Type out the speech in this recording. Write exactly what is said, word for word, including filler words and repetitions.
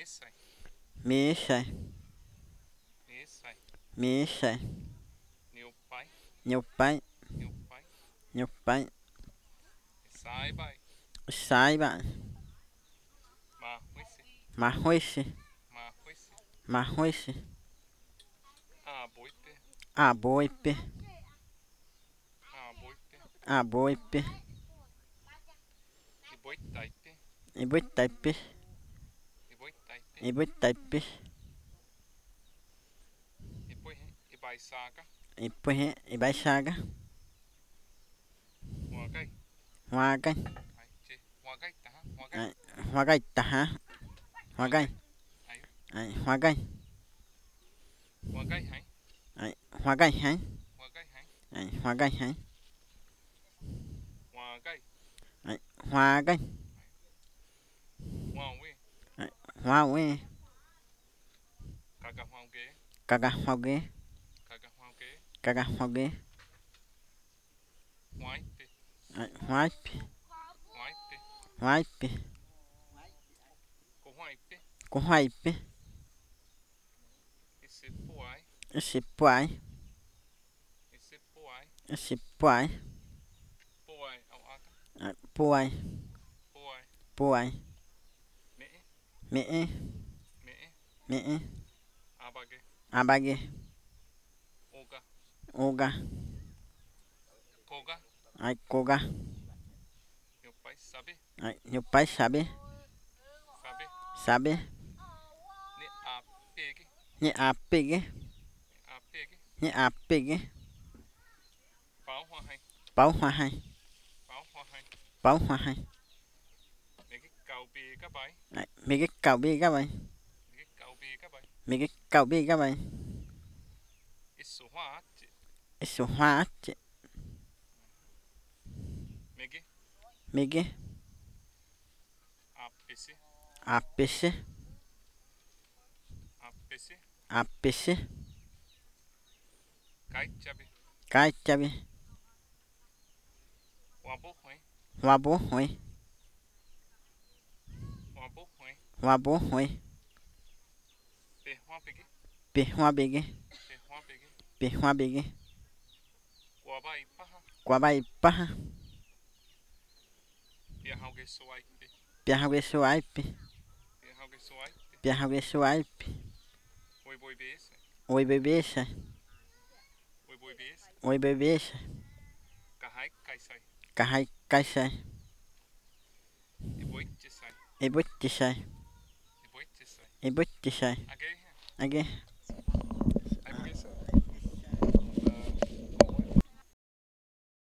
Mesai. Mesai. Mesai. Mesai. Nhiều pai. Nhiều pai. Nhiều pai. Nhiều pai. Sai bai. Sai bạn. Ma huisi. Ma huisi. Ma huisi. Ma huisi. A boipe. A boipe. A boipe. A boipe. Iboi taipe. Iboi taipe. Iboi taipe. Iboi taipe. Iboi ibai saga. Iboi ibai saga. Hoa gai. Hoa gai. Ai che. Hoa gai ta ha. Hoa gai. Hoa gai ta hả? Hoa gai. Ai. Ai, hoa gai. Hoa gai hai. Ai, hoa gai hả? Hoa gai hai. Ai, hoa gai hả? Hoa gai. Ai, hoa gai. Hoa we. Ai, hoa we. Kaga hoa ge. Kaga hoa ge. Kaga hoa ge. Kaga hoa ge. Huaipe. Ai, huaipe. Huaipe. Huaipe. Ko huaipe. Ko huaipe. Ese puai. Ese puai. Ese puai. Ese puai. Puai au aka. Ai, puai. Puai. Puai. Me. Me. Me. Me. Abage. Abage. Oga. Oga. Koga. Ai, koga. Meu pai sabe. Ai, meu pai sabe. Sabe. Sabe. Ne a pege. Ni a pege. A pege. Ni a pege. Pau hoa hai. Báo hoa hai. Pau hoa hai. Báo hoa hai. Mấy cái cầu bì các bạn. Ai, mấy cái cầu bi các bạn. Mấy cái cầu bì các bạn. Mấy cái cầu bi các bạn. Ít số hoa chị. Ít số hoa chị. Mấy cái. Mấy cái. A P C. a pê xê. A P C. a pê xê. Cái chabi. Cái chabi. Hoa bố hoài. Hoa bố hoài. Hoa bố hoài. Hoa bố hoài. Bê hoa bê ghê. Bê hoa bê ghê. Bê hoa bê ghê. Bê hoa bê ghê. Qua bay paha. Qua bay paha. Bia hao ghê số ai bê. Bia hao ghê số ai bê. Bia hao ghê số ai bê. Bia hao ghê số ai bê. Oi boi bê sai. Oi bebê sai. Oi boi bê sai. Oi bebê sai. Cả hai cái sai. Cả hai cái sai. I boi chê sai. I bút chê sai. I boi chê sai. I bút chê sai. À ghê. À ghê.